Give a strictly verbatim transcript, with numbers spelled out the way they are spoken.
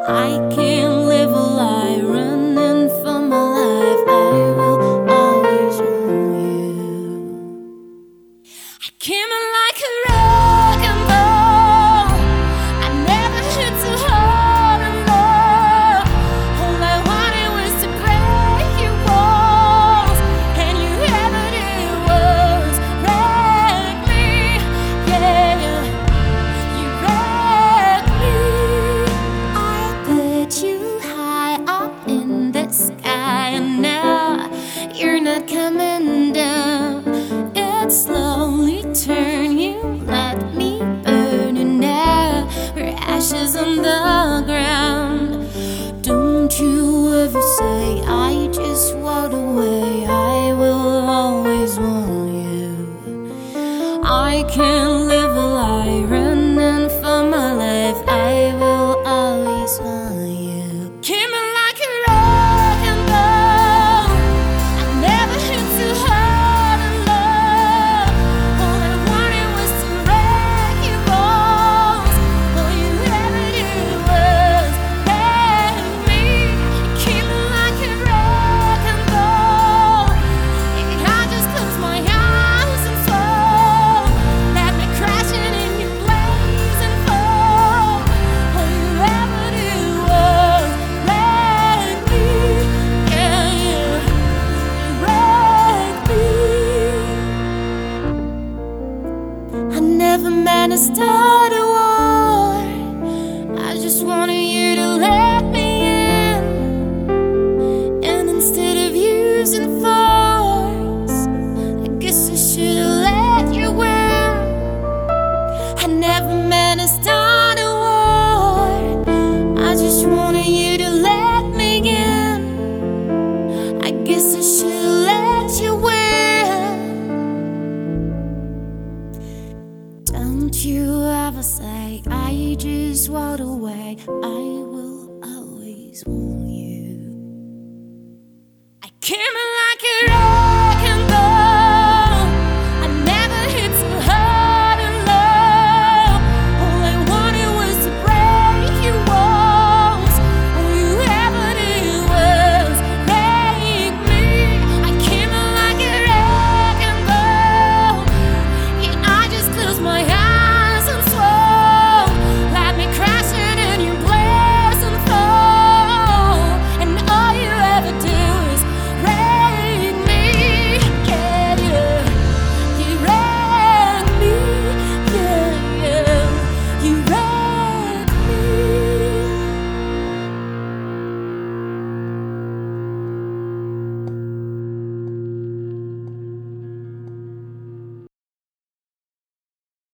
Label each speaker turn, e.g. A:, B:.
A: I can't live a lie running for my life. I will always want you. I came in like a wrecking ball. I never hit too hard enough. All I wanted was to break your walls, and you ever did was wreck me. Yeah, you wrecked me. I put you high up in the sky, and now you're not coming down. It slowly turn, you let me burn, and now we're ashes on the ground. Don't you ever say I just walked away. I will always want you. I can't live a lie running for my life. I will always want you. Came in like a wrecking ball. I never hit too hard in love. All I wanted was to wreck your bones. All you ever did was wreck me. Came in like a wrecking ball. And I just closed my eyes and swore. Let me crashing in your blazing fall. All you ever did was wreck me. Yeah, yeah, you wrecked me. I never meant to start a war. I just wanted you to let me in, and instead of using force, I guess I should've let you win. I never meant to start a war. I just wanted you to let me in. I guess I should've let you win. Don't you ever say I just walked away. I will always want you. I came in